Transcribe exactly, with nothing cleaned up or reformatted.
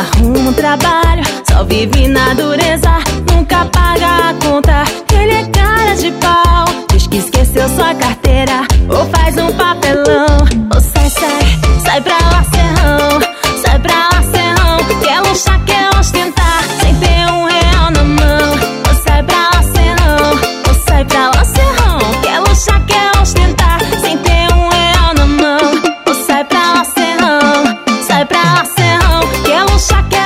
arruma um trabalho, só vive na dureza, nunca paga a conta. Ele é cara de pau, diz que esqueceu sua carteira, ou faz um papelão. Ou sai, sai, sai pra lá, serrão, sai pra lá, serrão. Quer luxar, quer ostentar, sem ter um real na mão. Ou sai pra lá, serrão, ou sai pra lá, serrão. Quer luxar, quer ostentar, sem ter um real na mão. Ou sai pra lá, serrão, sai pra lá, serrão. Quer luxar, quer